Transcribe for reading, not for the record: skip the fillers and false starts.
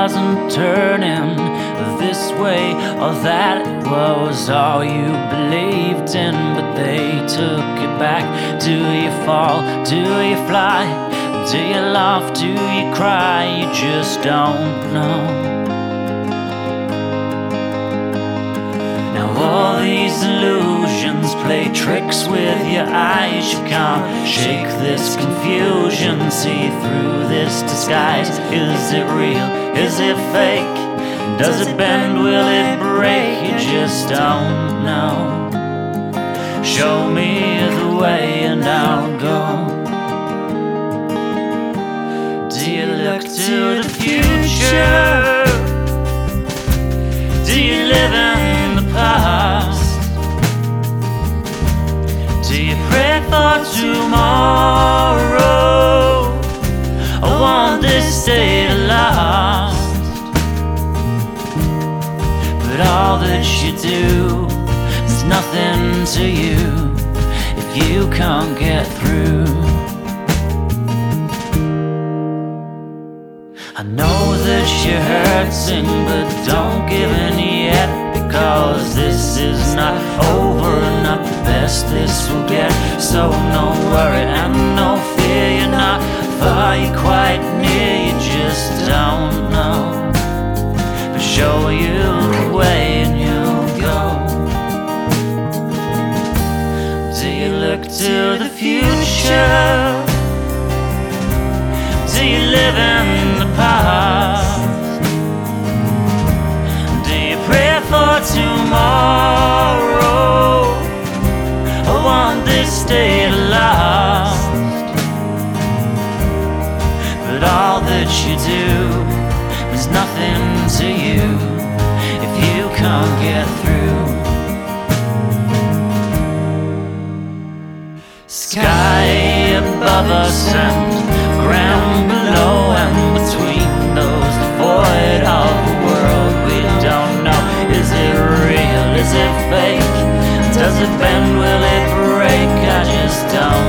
wasn't turning this way or that was all you believed in, but they took it back. Do you fall? Do you fly? Do you laugh? Do you cry? You just don't know. Now all these illusions play tricks with your eyes. You can't shake this confusion, see through this disguise. Is it real? Is it fake? Does it bend? Will it break? You just don't know. Show me the way and I'll go. Do you look to the future? Do you live in the past? Do you pray for tomorrow? I want this day to last. But all that you do is nothing to you if you can't get through. I know that you're hurting, but don't give in yet, because this is not over and not the best this will get. So no worry and no fear, you're not far, you're quite near. You just don't know, but show you the way and you'll go. Do you look to the future? Do you live in the past? Do you pray for tomorrow? I want this day to last. But all that you do means nothing to you if you can't get through. Sky above us and ground below, and between those the void of a world we don't know. Is it real? Is it fake? Does it bend? Will it break? I just don't